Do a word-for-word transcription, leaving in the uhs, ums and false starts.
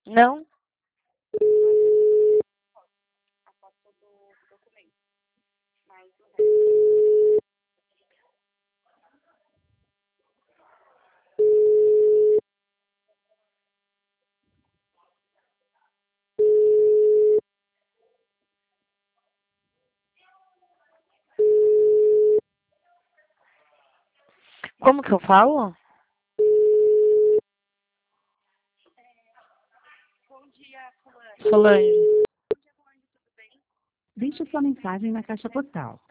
Não? Como que eu falo? Solange. Deixe sua mensagem na caixa postal.